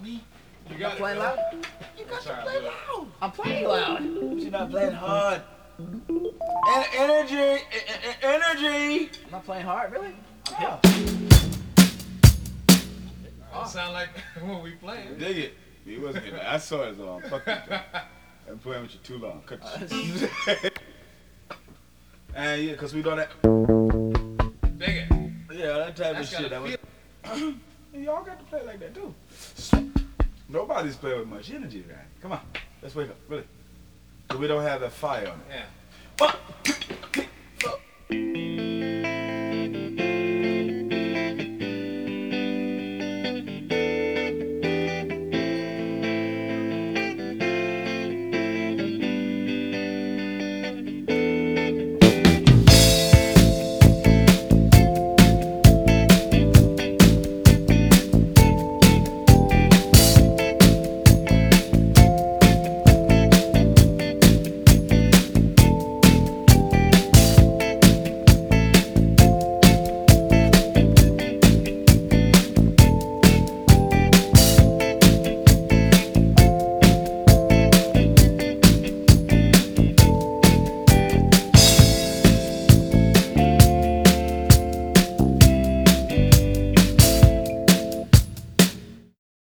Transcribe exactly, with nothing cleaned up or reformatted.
me. You I'm got playing it, loud? You got to Sorry, play look. loud. I'm playing loud. You're not playing hard. En- energy, e- e- energy. I'm not playing hard, really? I'm Yeah. It sound like when we playing. Dig it. He wasn't getting it. I saw it long. Fuck you, John. I'm playing with you too long. Cut the shit. And yeah, because we don't have. Dig it. Yeah, that type That's of shit. gotta That was, y'all got to play like that too. Nobody's playing with much energy, right? Come on, let's wake up, really. So we don't have that fire on it. Yeah. One, two, three, four.